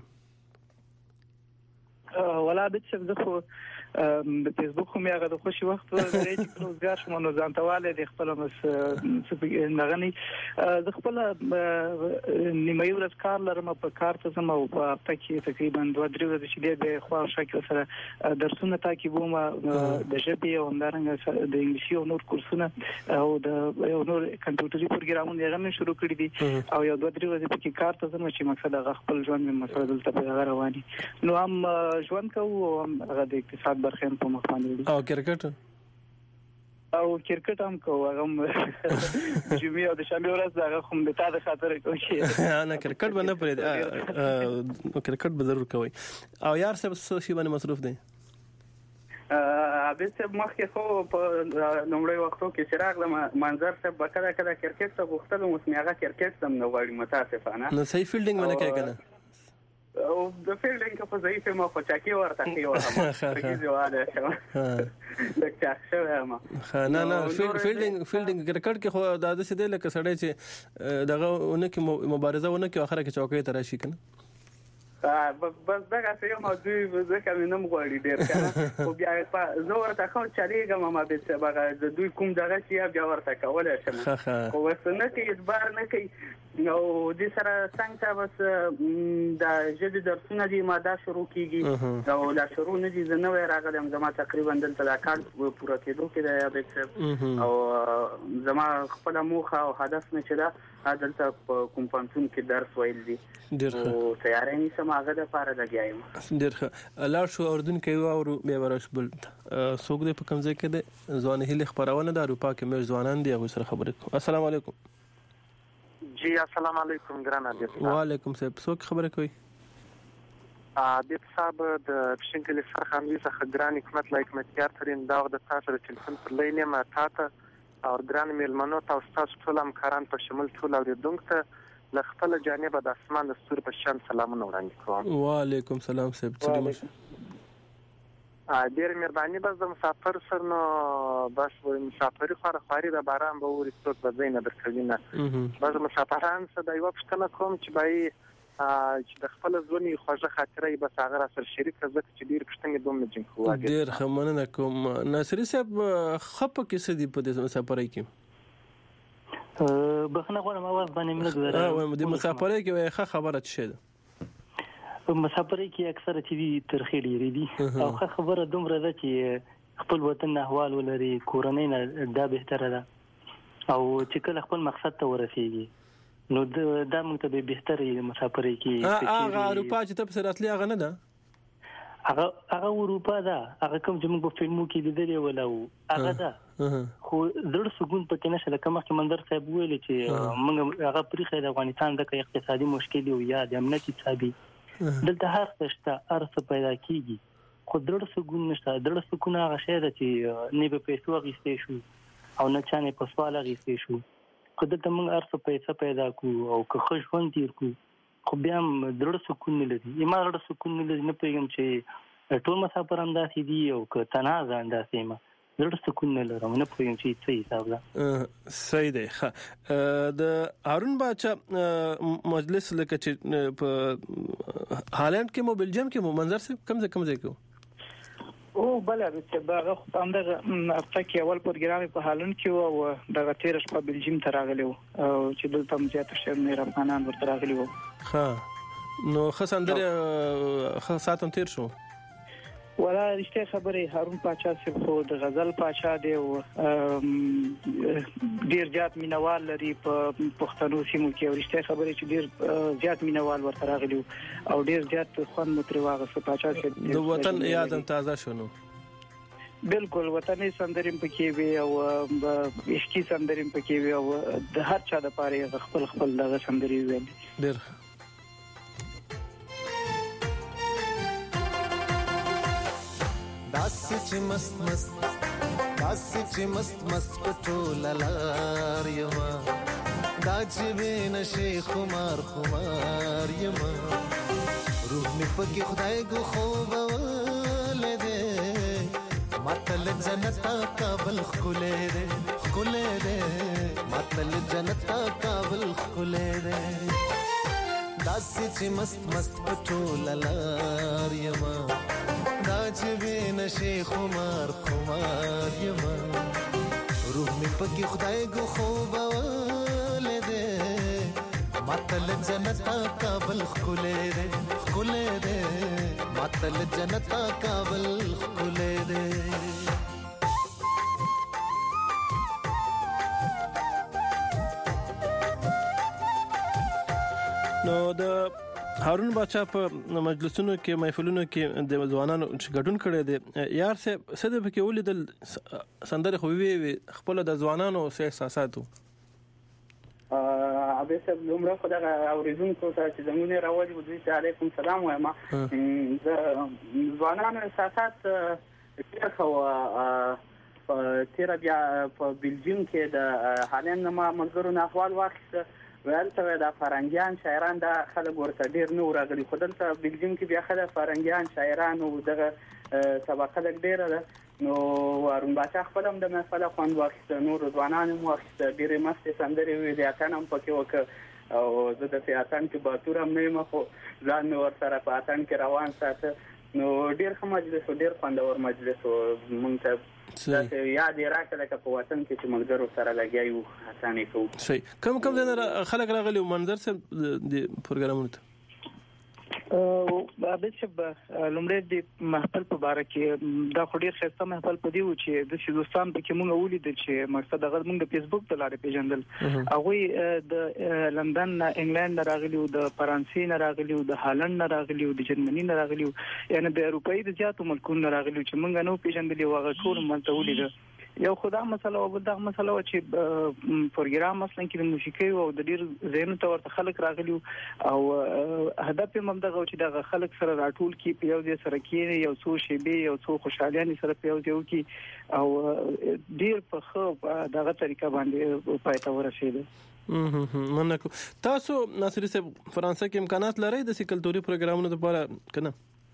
Speaker 14: ولا بت څه خو د فیسبوک هم هغه د خوشي وخت لري چې روزګار شمو نو ځانتواله د خپل نغني د خپل نیمه ورځ کار لرم په کار ته زما او په پکې تقریبا 2-3 ورځې چې د خو شکل سره درسونه تعقیبوم د ژبې او همدارنګه د انګلیسي او نور کورسونه او د نور کمپیوټري پروګرامونه یې شروع کړی دي او یو 2-3 ورځې پکې کار ته زما چې مقصد هغه خپل ژوند مې مسله دلته په رواني نو هم ژوند کوو هغه د اقتصاد برخه په مخ باندې
Speaker 7: او کرکټ
Speaker 14: هم کوو هغه جمعې او د شنبه ورځ هغه هم د تا د خاطر کوي
Speaker 7: انا کرکټ باندې پرې کرکټ به ضرور کوي او یار څه شی باندې مصروف دي
Speaker 12: ابي څه مخکې خو په نومړی وختو کې چې راغلم منظر څه بکره کرکټ ته غوښتل مو سمېغه کرکټ سم نو غواړي متاسفانه
Speaker 7: نو صحیح فیلډینګ باندې کوي کنه
Speaker 12: او د فیلډینګ په ځای په ما خو چاکي ورته کیوه پرګیزه واده شو د چاکشه ما
Speaker 7: نه فیلډینګ کرکټ کې خو د عادت دې لکه سړی چې دغه اونکه مبارزه اونکه اخره کې چوکۍ ته راشي کنه
Speaker 12: بس دغه څه یو موضوع ځکه مې نم غواړي ډیر کنه او بیا په زور ته خو چلیږم ما به څه بغه د دوی کوم دغه چې بیا ورته کولای شم خو وسنه کې اعتبار نه کوي نو د سره څنګه بس د جدي درسونه دي ماده شروع کیږي او لا شروع نه دي زنه راغلم زما تقریبا دلته د کال پوره کېدو کې د او زما خپل موخه او هدف نه چې دا دلته کوم پانتون کې درس ویل دي او تیارې نشم هغه د پاره لګیایم
Speaker 7: ډیر ښه لاړ شو اردن کې او بیا ورش بل څوک دې په کوم ځای کې د ځوان هلي خبرونه د اروپا کې مې ځوانان دی هغه سره خبرې السلام علیکم
Speaker 17: جی السلام علیکم ګران حضرت
Speaker 7: وعلیکم السلام څوک خبرې کوي
Speaker 17: د صاحب د پښینګل سرخانوي څخه ګران حکمت لایک متیار ترين دا د تاسو د ټلیفون پر لینه ما تاسو او ګران میلمنو تاسو ټول همکاران په شمول ټول اوریدونکو له خپل جانب د اسمان د ستور په شان سلامونه وړاندې کوم
Speaker 7: وعلیکم السلام صاحب
Speaker 17: ډیر مهرباني بس د مسافر سره نو بس مسافر خوري د باران به ورې څوک به زینه درکوي نه بس مسافران څه د یو پښتنه کوم چې بای چې د خپل ځونی خوږه خاطرې بس هغه سره شریک ځکه چې ډیر پښتنه دوم نه جنکو
Speaker 7: ډیر خمنه کوم ناصری صاحب خپ کې څه دی په دې مسافرۍ کې
Speaker 13: بخنه غواړم اواز باندې موږ
Speaker 7: راو د مسافرۍ کې ښه خبره شه ده
Speaker 13: په مسافرۍ کې اکثره چې ترخی لري دي او ښه خبره دومره ده چې خپل وطن احوال ولري کورنۍ نه دا بهتره ده او چې کله خپل مقصد ته ورسیږي نو دا موږ ته به بهتري مسافرۍ کې
Speaker 7: هغه اروپا چې تاسو راتلی هغه نه ده
Speaker 13: هغه اروپا ده هغه کوم چې موږ په فلمو کې لیدلې ولو هغه ده خو زړه سکون پکې نشه لکه مخکې منظر صاحب ویل چې موږ هغه پرې د افغانستان د اقتصادي مشکل او یا د امنیتي صاحبي دلته هر څه شته ارث پیدا کیږي خو زړه سکون نشته زړه سکون هغه شی ده چې نه به پیسو غیستې شو او نه چانه په سوال غیستې شو خو دلته موږ ارث پیدا کو او که خوش ژوند تیر کو خو بیا زړه سکون نه لري ما زړه سکون نه لري نه پیغام چې ټول مسافر انداسې دي او که تنازع انداسې ما زړه سکون نه لرم نه پوهیم چې څه حساب ده
Speaker 7: صحیح دی د هارون باچا مجلس لکه چې په هالند کې مو بلجیم کې مو منظر صاحب کم ځای کې
Speaker 14: او بل چې هغه هم د افریقا اول پروګرام په هالند کې او د تیرش په بلجیم ته راغلی او چې دلته مزیات شر نه افغانان ورته راغلی وو
Speaker 7: ها نو خسندره خاصاتم تیر شو
Speaker 14: ولا رښتیا خبره هارون پاچا صاحب خو د غزل پاچا دی او ډیر زیات مینوال لري په پښتنو سیمو کې او رښتیا خبره چې ډیر زیات مینوال ورته راغلي او ډیر زیات خوند متري واغسه پاچا صاحب
Speaker 7: د وطن یاد تازه شونو
Speaker 14: بالکل وطني سندریم پکې وي او عشقي سندریم پکې وي او د هر چا د پاره خپل دغه سندري ویل
Speaker 7: ډیر
Speaker 11: داسې چې مست پټول لار یما دا چې وین شي خمار یما روح می پکې خدای کو خوب ولې ماتل جنت کابل خلې دې ماتل جنت کابل خلې دې داسې چې مست پټول لار یما دا چې وین شي خمار یما روح می پکې خدای کو خوب ولې دې ماتل جنت کابل خلې دې ماتل جنت کابل خلې دې
Speaker 7: نو د هارون بچا په مجلسونو کې محفلونو کې د ځوانانو ګډون کړي دي یار څه د پکې ولیدل سندره خو وی خپل د ځوانانو سه احساساتو
Speaker 12: ابي سب لمره خدای اوریدونکو ته چې زمونه راوړي وځي علیکم سلام وایم د ځوانانو احساسات چې خو تیر بیا په بلجیم کې د حالین ما منظرونه احوال واخیسته ولته د فرنګیان شاعران د خلک ورته ډیر نو راغلي خو دلته بلجیم کې بیا خلک فرنګیان شاعران او دغه طبقه د ډیره ده نو هارون بچا خپل هم د محفل خوند واخیسته نور ځوانان هم واخیسته ډیرې مستې سندرې ویلې اتن هم پکې وکړ او زه د اتن کې باتور هم نه یم خو ځان مې ورسره په اتن کې روان ساته نو ډیر ښه مجلس او ډیر خوندور مجلس او مونږ ته دا یاد راکړه چې په وطن کې چې ملګرو سره لګیایو اسانه کوو
Speaker 7: صحیح کم نه خلک راغلي منظر سره د پروګرامونو ته
Speaker 14: ابي شب لمړی د محفل په باره کې دا خو ډیر ښه محفل په دی و چې د دوستان په کې مونږ ولید چې مقصد هغه مونږ د فیسبوک په لارې پیژندل هغه د لندن نه انګلند راغلی او د فرانسې نه راغلی او د هالند نه راغلی او د جرمني نه راغلی یعنی د اروپאי د زیاتو ملکونو راغلی چې مونږ نو پیژندل او هغه ټول مونږ ولید یو خدای مسله او دغه مسله چې پروګرام مثلا کې د موسیقي او د ډیر زینو تور خلک راغلی او هدف یې ممدغه چې دغه خلک سره راټول کی په یو ځای سره کې یو څو شیبې یو څو خوشحالي سره په یو ځای کې او ډیر په خو دغه طریقه باندې پاتې ورسېده
Speaker 7: مننه تاسو ناصر صاحب فرانسې کې امکانات لري د کلتوري پروګرامونو لپاره کنه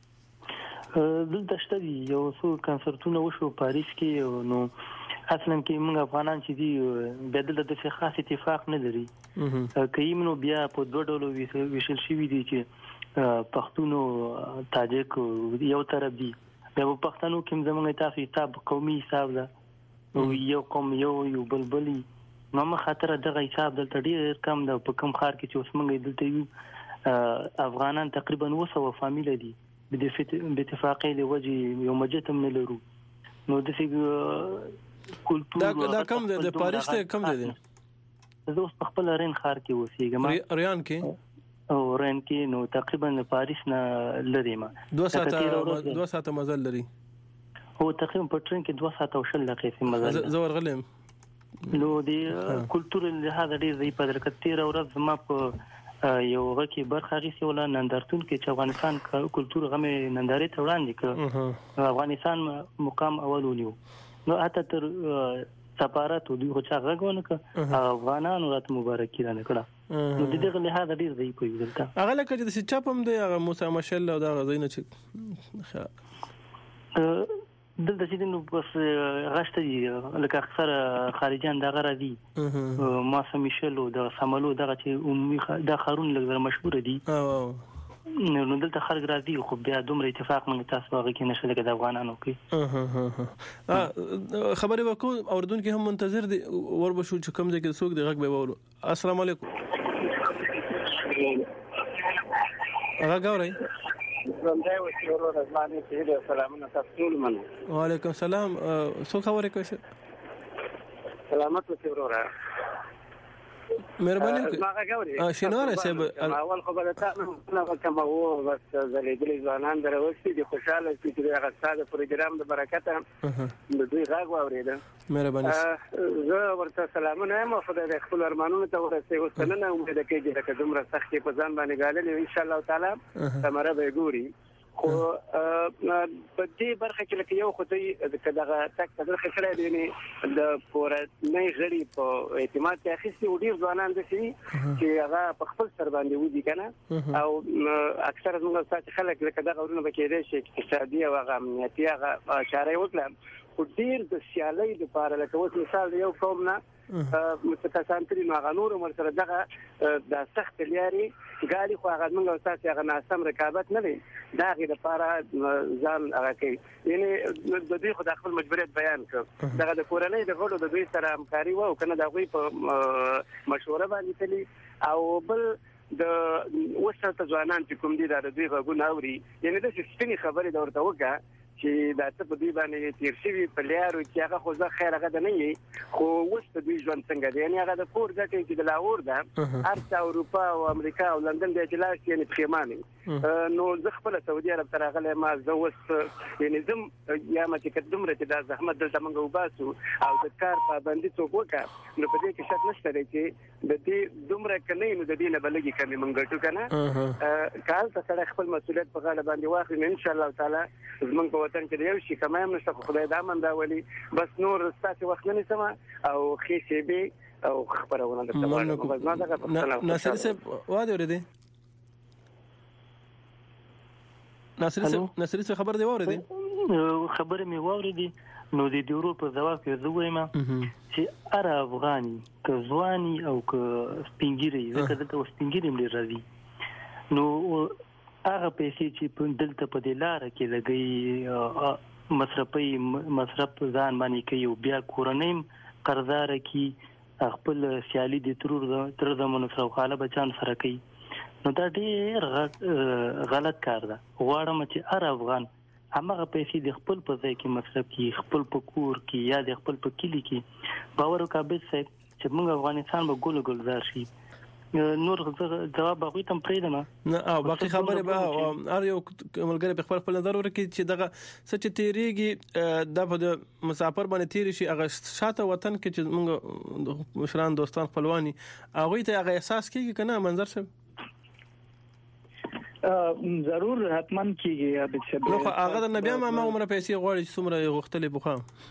Speaker 13: دلته شته یو څو کنسرتونه وشو پاریس کې نو اصلا کې موږ افغانان چې دی بدل د څه خاص اتفاق نه لري کایمنو بیا په دوه ډولو ویشل شوی دي چې پښتون او تاجک یو طرف دي بیا په پښتنو کې زموږ تاسو حساب قومي حساب ده یو قوم یو بلبلی نو ما خاطر دغه حساب دلته ډیر کم ده په کم خار کې چې اوس موږ دلته یو افغانان تقریبا 200 فامیل دي د اتفاقی لوجه یو مجتمع نه لرو نو د څه کلتور
Speaker 7: دا کم ده د پاریس ته کم ده
Speaker 13: زه اوس په خپل رین خار کې اوسېږم
Speaker 7: ریان کې
Speaker 13: او رین کې نو تقریبا پاریس نه لري ما
Speaker 7: 2 ساعته مزل لري
Speaker 13: هو تقریبا په ټرین کې 2 ساعته او شل دقیقې مزل
Speaker 7: زه ورغلم
Speaker 13: نو د کلتور له هغه ډیر ځای په درکته 13 ورځ ما په یو غکی برخه غیسي ولا نندرتون کې چې افغانستان کلتور غمه نندارې ته وړاندې کړ افغانستان مقام اول ونیو نو اته تر سفارت دوی خو چا غوونه ک افغانانو رات مبارکي را نکړه نو د دې له هغه ډیر ځای په دلته
Speaker 7: هغه لکه چې د چاپم دی هغه موسی مشل او دا غزینه چې
Speaker 13: دلته چې نو بس غشته دي لکه اکثر خارجيان دغه را دي موسی مشل او د سملو دغه چې عمومي د خارون لږ مشهور دي نو دلته خلک راځي خو بیا دومره اتفاق مونږ تاسو هغه کې نشل کې د افغانانو
Speaker 7: کې خبرې وکړو اوردون کې هم منتظر دي وربشو چې کوم ځای کې څوک دی غږ به وورو السلام علیکم هغه غوړی
Speaker 18: زموږ وسیرو رضوان سید سلامونه تاسو منه.
Speaker 7: وعلیکم السلام. څو خبرې کوي؟
Speaker 18: سلامت وسیرو را
Speaker 7: مهرباني شنواره صاحب
Speaker 18: اول خبره ته کوم وو بس زلیدلې ځوانان دروستي دي خوشاله چې هغه ستاسو پروګرام د برکت د دوی غږ واورېده.
Speaker 7: مهرباني
Speaker 18: زه ورته سلامونه یم خدای دې خپل ارمانونو ته ورسوي. اوس نن امید کوي چې دومره سخت په ځان باندې غاړلې ان شاء الله تعالی ثمره به ګوري. خو په دې برخه کې لکه یو خو دوی دغه تک تدرخه کړی دی د پورنۍ غړي په اعتماد کې اخیستي او ډېر ځوانان دي چې هغه په خپل سر باندې ودی کنه او اکثر موږ ساتي خلک لکه دغه ورونه به کېدای شي اقتصادي او امنیتي هغه چارې وکړي. خو ډېر د سیالۍ لپاره لکه اوس مثال یو قوم نه متکسان ترې نو هغه نور عمر سره دغه د سخت لیاري ګاډي خو هغه موږ اساس هغه ناسم رقابت نه دی دا غي لپاره ځان هغه کوي. یعنی د دې خو د خپل مجبوریت بیان کړ دغه د کورنۍ د غړو د دوی سره همکاري وو کنه دا غوي په مشوره باندې تللی او بل د وسته ځوانان چې کوم دي دا د دوی غوونه اوري. یعنی د سپینې خبرې د ورته وکړه چې دا ته په دوی باندې تیر شوی په لیارو چې هغه خو ځکه خیر هغه نه وي خو وسته دوی ژوند څنګه دی. یعنی هغه د کور ځکه چې د لاهور ده هر اروپا او امریکا او لندن د اجلاس یعنی پخیماني نو زه خپل سعودي عرب تر غلې ما زه وس یعنی زم یا ما چې دومره چې د زحمت دلته موږ وباسو او د کار پابندي څوک وکړه نو په دې کې شک نشته چې د دې دومره کني نو د دې نه بلګي کمی موږ ګټو کنه کال ته سره خپل مسؤلیت په غاړه باندې واخلي ان شاء الله تعالی زمونږ په وطن کې یو شي کمایم نشته خدای دا من دا ولي بس نور ستاسو وخت نه سم او خېسي به او خبرونه د تبعه
Speaker 7: ناصر صاحب واده ورده ناصر صاحب خبر دی ورده
Speaker 13: خبره می واردی نو د یورو په ځواب کې زه وایم چې ار افغاني که ځواني او که سپینګری زکه دلته سپینګری ملي راځي نو هغه پیسې چې په دلته په دلاره کې لګي مصرف ځان باندې کوي او بیا کورنۍ قرضدار کی خپل سیالي د تر زمونږ سره خاله بچان سره کوي نو دا ډېر غلط کار ده. غواړم چې هر افغان همغه پیسې د خپل په ځای کې مصرف کړي خپل په کور کې یا د خپل په کلی کې باور وکړئ چې موږ افغانستان به ګل ګلزار شي. نور جواب هغه تم پریدم
Speaker 7: نه او باقي خبره به ار یو ملګری په خپل نظر ورکړي چې دغه سچ تیریږي د په مسافر باندې تیری شي هغه شاته وطن کې چې موږ مشران دوستان خپلوانی هغه ته هغه احساس کیږي کنه منظر صاحب
Speaker 14: ضرور حتما کیږي به څه
Speaker 7: نو هغه د نبی ما عمر پیسې غواړي چې څومره غختلې بخا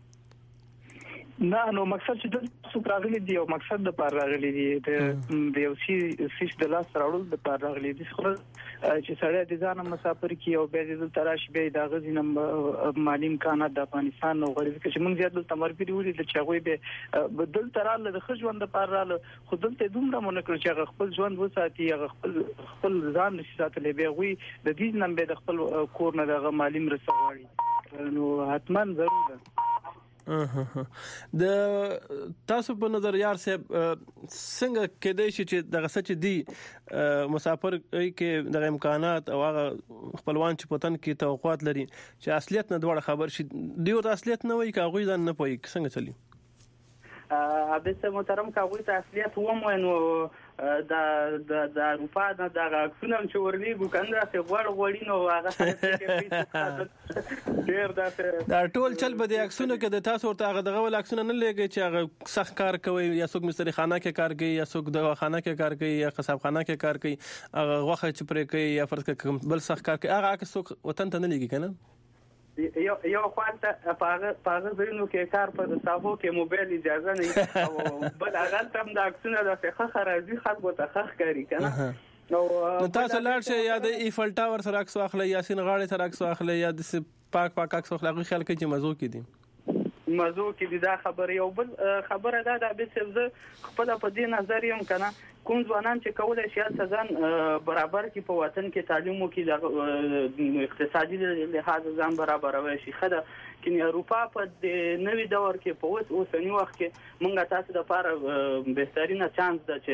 Speaker 14: نه نو مقصد چې د څوک راغلي دی او مقصد د پار راغلي دی د یو سیس د لاس راوړل د پار راغلي دي خو چې سړی د ځان مسافر کی او به د تراش به د غزینم مالی امکانات د افغانستان نو غوړي چې موږ زیات د تمرکز وړي د چاغوي به بدل تراله د خژوند د پار رااله خو دلته دومره مونږ کړ چې خپل ژوند وساتي خپل ځان نشي ساتلې به وي د دې نن به د خپل کور نه د مالی مرسته غواړي نو حتما ضرور ده.
Speaker 7: د تاسو په نظر یار صاحب څنګه کېدای شي چې دغه سچ دی مسافر کې د امکانات او هغه خپلوان چې پتن کې توقعات لري چې اصلیت نه دوړه خبر شي دیو ته اصلیت نه وایي کاغوی ځان نه پوي څنګه چلی
Speaker 12: ابسه محترم کاغوی ته اصلیت و نو د اروپا د غاښونو چې ورلېګو کنده څه غوړ نو هغه
Speaker 7: دا ټول چل به د اکسونو کې د تاسو ورته هغه دغه ول اکسونه نه لګي چې هغه سخت کار کوي یا څوک مستری خانه کې کار کوي یا څوک دغه خانه کې کار کوي یا قصاب خانه کې کار کوي هغه غوخه چې پرې کوي یا فرض کړه بل سخت کار کوي هغه څوک وطن ته نه لګي کنه
Speaker 12: یو خوانته پاغه زینو کې کار په صافو کې موبایل اجازه نه او بل هغه تم د اکسونه د څخه راځي خلکو ته خخ کوي کنه
Speaker 7: نو تاسو لاړ شئ یا د ایفل ټاور سره عکس واخلئ یا سین غاړې سره عکس واخلئ یا د پاک عکس واخلئ خیال کوي چې مزو کې دي
Speaker 12: مزو کې دا خبره یو بل خبره ده د به څه خپل په دې نظر یم کنه کوم ځوانان چې کولای شي ځان برابر کی په وطن کې تعلیم وکړي د اقتصادي لحاظ ځان برابر وي شي خدای کینی اروپا په نوې دور کې په اوسنی وخت کې مونږ تاسو د لپاره بهترینه چانس ده چې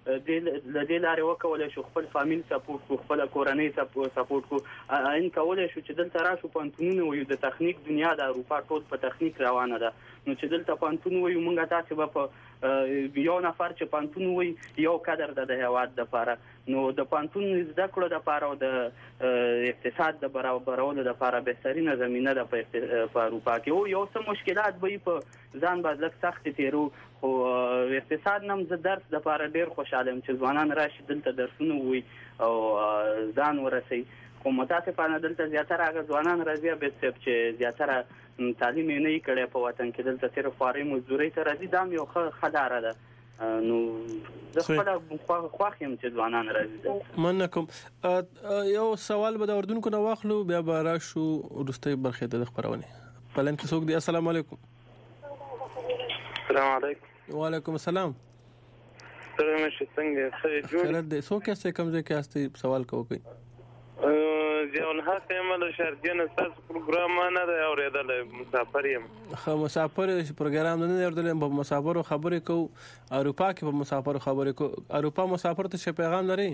Speaker 12: د دې لارې وکولای شو خپل فامیل سپورټ کو خپل کورنۍ سپورټ کو ان کولای شو چې دلته راشو پانتونونه وي د تخنیک دنیا د اروپا ټول په تخنیک روانه ده نو چې دلته پانتون وي مونږه تاسو په یو نفر چې پانتون وي یو قدر د هواد د لپاره نو د پانتون زده کړو د لپاره او د اقتصاد د برابرولو د لپاره بهترینه زمينه ده په اروپا کې یو څه مشکلات به په ځان باندې سخت تیرو خو اقتصاد نم ز درس د لپاره ډیر خوشاله یم چې ځوانان راشي دلته درسونه وي او ځان ورسي خو متاسفانه دلته زیاتره هغه ځوانان راځي به چې زیاتره تعلیم نه یې کړی په وطن کې دلته صرف خواري مزدوري ته راځي دا یو خداره ده نو زه خپل خوښ یم چې ځوانان راځي
Speaker 7: مننه کوم یو سوال به د اردوونکو نه واخلو بیا به راشو وروستۍ برخې ته د خپرونې پلن کې څوک دی السلام علیکم
Speaker 19: السلام علیکم
Speaker 7: وعلیکم السلام
Speaker 19: سلام څنګه ښه جوړ
Speaker 7: خیرت دی څوک یې کوم ځای کې استه سوال کوي
Speaker 19: ځون هڅه مل شرجن تاسو پروګرام نه دی اوریدل مسافر یم
Speaker 7: خو مسافر پروګرام نه دی اوریدل په مسافر خبرې کو اروپا کې په مسافر خبرې کو اروپا مسافر ته څه پیغام لري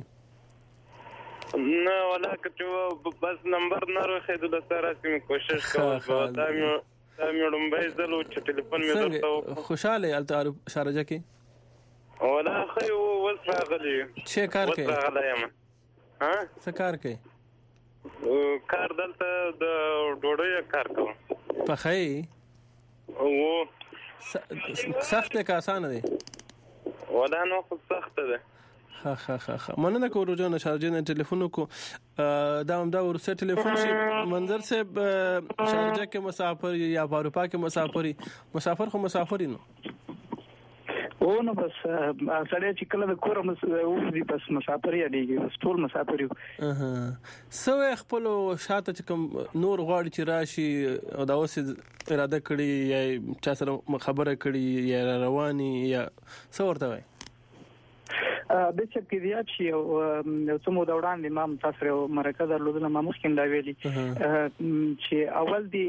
Speaker 19: نه ولا که بس نمبر نه راخېدل سره چې کوشش کوم دا مې لومبای زلو چې ټلیفون مې درته
Speaker 7: خوشاله الته شارجه کې
Speaker 19: ولا خو وس راغلی
Speaker 7: څه کار کوي
Speaker 19: ها
Speaker 7: څه کار کوي
Speaker 19: کار دلته د ډوډۍ کار کوم
Speaker 7: پخې او سخت که آسان دی
Speaker 19: ولا نو سخت ده
Speaker 7: ها مننه کوم روزانه شارجه ټلیفون کو دا ورسره ټلیفون شي منظر سے شارجه کې مسافر یا اروپا کې مسافر خو مسافر نو
Speaker 14: نو بس سړی چې کله د کور وځي بس مسافر یادېږي ټول مسافر یو
Speaker 7: سو خپل شاته چې کوم نور غواړي چې راشي او دا اوس اراده کړی یا چا سره خبره کړی یا رواني یا څه ورته وای
Speaker 14: د چې کېدیا چې څومره دوران امام تاسو مرکه درلودل ما مخکې دا ویلي چې اول دی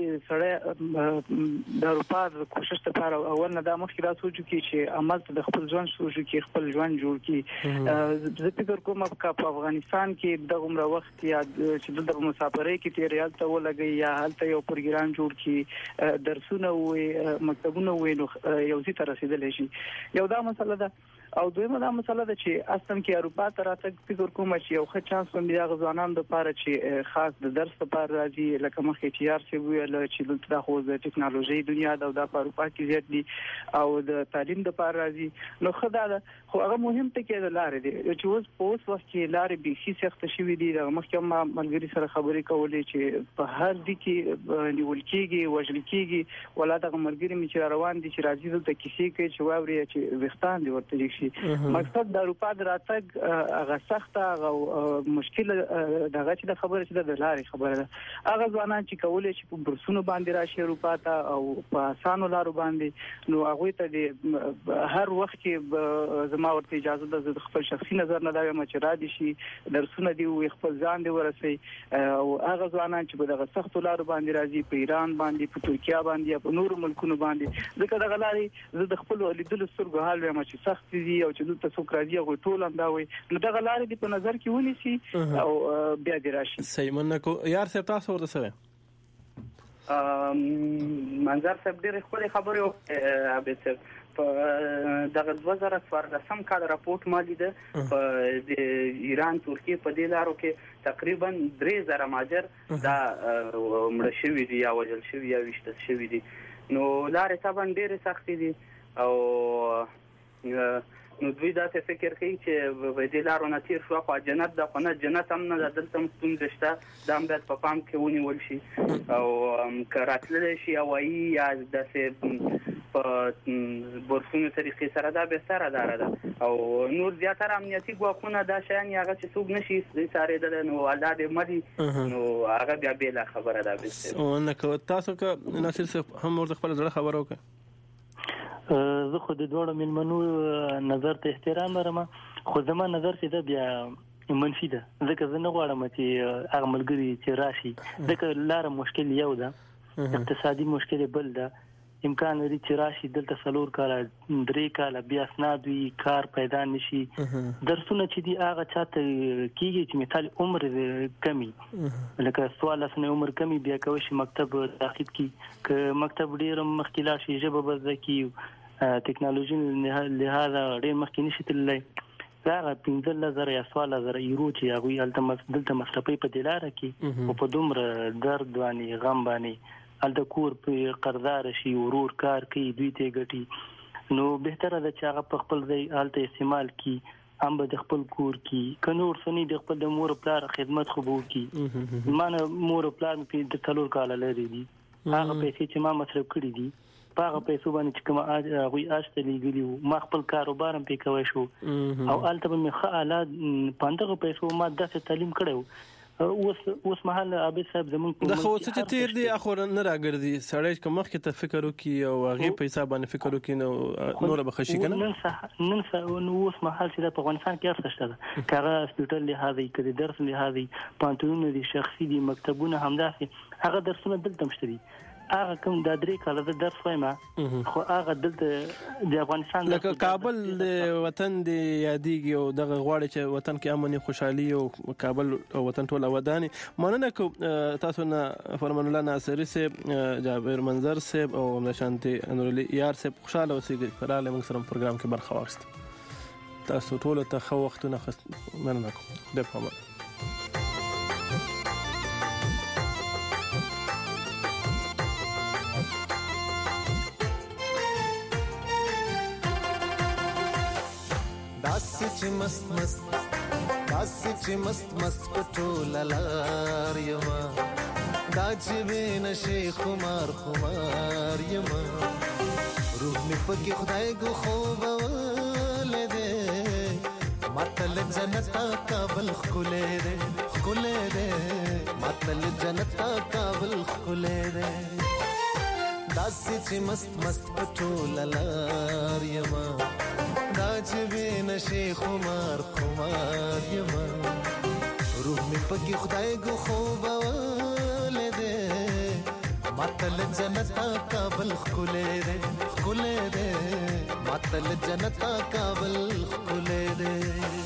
Speaker 14: سړی د اروپا د کوشش لپاره اول نه دا مخکې را سوچو چې عمل د خپل ځوان سوچو کې خپل ځوان جوړ کی زه فکر کوم په افغانستان کې د عمر وخت یا چې د مسافرۍ کې تیریال ته ولګي یا هلته یو پروګرام جوړ کی درسونه وي مکتبونه وي یو ځای ته رسیدل شي یو دا مسله ده او دویمه دا مسله ده چې اصلا کې اروپا ته راتګ فکر کوم چې یو ښه چانس کوم دی هغه ځوانان لپاره چې خاص د درس لپاره راځي لکه مخکې چې یار سی ویل چې دلته خو د ټکنالوژي دنیا دا د اروپا کې زیات دي او د تعلیم لپاره راځي نو خدای دا خو هغه مهم ته کې لارې دي چې اوس په اوس وخت کې لارې به هیڅ سخت شوي دي د مخکې ما ملګری سره خبرې کولې چې په هر دي کې نیول کېږي وژل کېږي ولا د ملګری می چې روان دي چې راځي دلته کیسې کوي چې واوري چې وختان دي ورته شي مقصد د اروپا دراتګ هغه سخت هغه مشکل دغه چې د خبره چې د لارې خبره ده هغه ځوانان چې کولای شي په برسونو باندې راشي اروپا ته او په اسانو لارو باندې نو هغه ته د هر وخت کې زما ورته اجازه ده د خپل شخصي نظر نه دا یم چې را دي شي درسونه دی او خپل ځان دی ورسي او هغه ځوانان چې په دغه سخت لارو باندې راځي په ایران باندې په ترکیه باندې په نورو ملکونو باندې ځکه دغه لارې زه د خپل لیدلو سترګو حال یم چې سخت دي او چې دلته څوک راځي هغه ټول انداوي نو دغه لارې دی په نظر کې ونیسي او بیا دی راشي
Speaker 7: صحیح مننه کو یار صاحب تاسو ورته سره
Speaker 12: منظر صاحب ډېر خپل خبرې او ابي په دغه 2014 کال راپورټ مالي ده په ایران ترکیه په دې لارو کې تقریبا 3000 ماجر دا مړ شوی دي یا وژل شوی یا وشت شوی دي نو لارې طبعا ډېر سخت دي او نو دوی دا څه فکر کوي چې په دې لارو نه تیر شو خو جنت د خونه جنت هم نه دلته ستونزه شته دا هم باید په پام کې ونیول شي او کراتل شي او یا د څه په برسونو طریقې سره دا به سره ده او نور زیاتره امنیتي ګواښونه دا شیان هغه چې څوک نشي سارېدل نو الله دې مدي نو هغه بیا بل خبره ده
Speaker 7: به نو تاسو که ناصر صاحب هم ورته خپل ځړه خبرو کوي
Speaker 13: زه خو د دوړو ملمنو نظر ته احترام لرم خو زما نظر چې دا بیا منفي ده ځکه زه نه غواړم چې هغه ملګري چې راشي ځکه لاره مشکل یو ده اقتصادي مشکل بل ده امکان لري چې راشي دلته 4 کاله 3 کاله بیا اسناد وي کار پیدا نشي درسونه چې دی هغه چاته کیږي چې مثال عمر کمی لکه 14 سنه عمر کمی بیا کوي چې مکتب داخل کی ک مکتب ډیر مخکې لا شي جبه بزکی ټیکنالوژي لهدا ډیر مخکې نشي تللی هغه 15000 یا 16000 یورو چې هغه دلته مصرفي په دلاره کې او په دومره درد باندې غم باندې د کور په قرضدار شي ورور کار کوي دوی ته ګټي نو بهتره ده چې هغه په خپل ځای حالت استعمال کی هم به د خپل کور کی کنور سني د خپل د مور پلار خدمت خو کی مانه مور پلار په د 4 کال لري دي هغه پیسې چې ما مصرف کړې دي هغه پیسې باندې چې کوم هغه آشته لګیلو ما خپل کاروبار هم پکوي شو او البته مې خاله پاندغه پیسې ما داسې تعلیم کړو اوس محل عابد صاحب زمونږ
Speaker 7: د خو څه تیر دی اخر نه راګرځي سړی کوم مخ ته فکر وکي او هغه پیسې باندې فکر وکي نو نور به خشي کنه
Speaker 13: نن اوس محل چې په افغانستان کې ارڅشته ده کاغه هسپټل له هغه کې درس له هغه پانتونونه دي شخصي دي مکتبونه همداسې هغه درسونه دلته مشتري هغه کوم د 3 کال د درس وایم خو هغه د افغانستان
Speaker 7: لکه کابل د وطن دی یادېږي او دغه غواړي چې وطن کې امن خوشحالي او کابل او وطن ټول وداني مننه کو تاسو نه فرمان الله ناصری صاحب جابر منظر صاحب او نشانتي انورلی یار صاحب خوشاله اوسئ کراله موږ سره پروګرام کې برخه واخیست تاسو ټول ته خو وختونه مننه کوم د پامه
Speaker 11: داسې چې مست پټول لار یما دا چې بین شي خمار یما روح می پکې خدای کو خوب ولده متل جنت کابل خله ده متل جنت کابل خله ده داسې چې مست پټول لار یما دا چې بین شي خمار یما روح می پکې خدای کو خوب ولده متل جنت کابل خله ده متل جنت کابل خله ده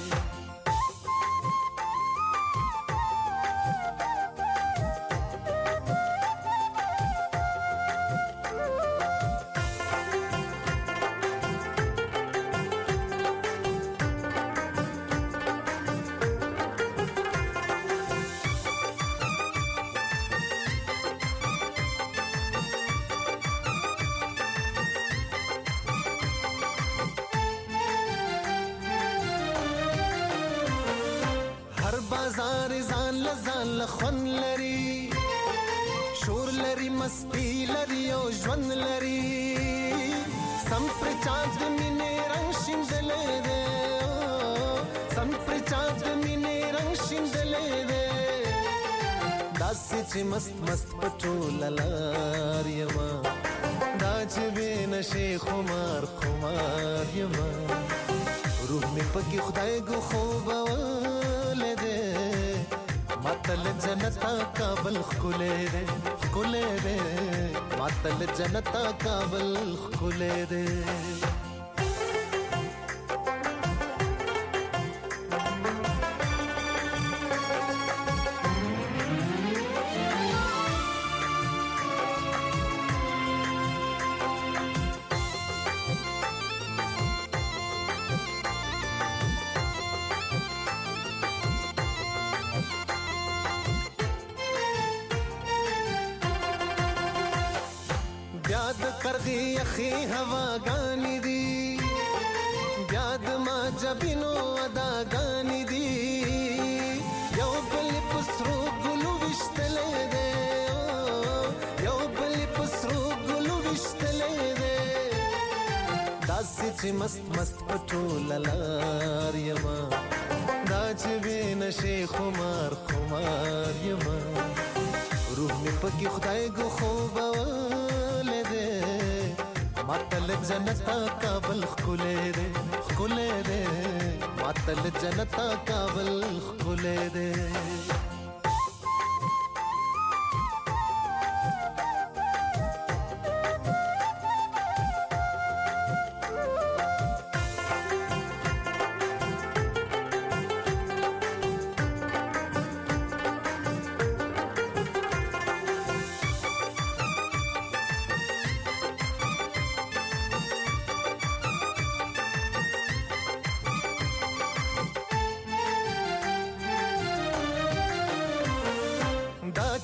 Speaker 11: خون لري شور لري مستی لري او ژوند لري سم پر چاند مینې رنگ شیندلې ده سم پر چاند مینې رنگ شیندلې ده داسې چې مست پټول لار یما دا چې بین شي خمار یما روح می پکې خدای کو خوب ولده متل جنت کابل خله ده متل جنت کابل خله ده یخی هوا گانی دی یاد ما جبینو ادا گانی دی یو بل پسرو گلو وشتلے دے یو بل پسرو گلو وشتلے دے داسی چی مست پټول لار یما دا چې بین شي خمار یما روح می پکې خدای کو خوب متل جنت کابل خله ده متل جنت کابل خله ده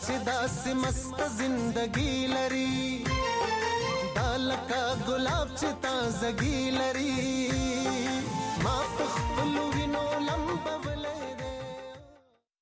Speaker 11: چې داسې مست زندگی لري دا لکه ګلاب چې تازگی لري ما په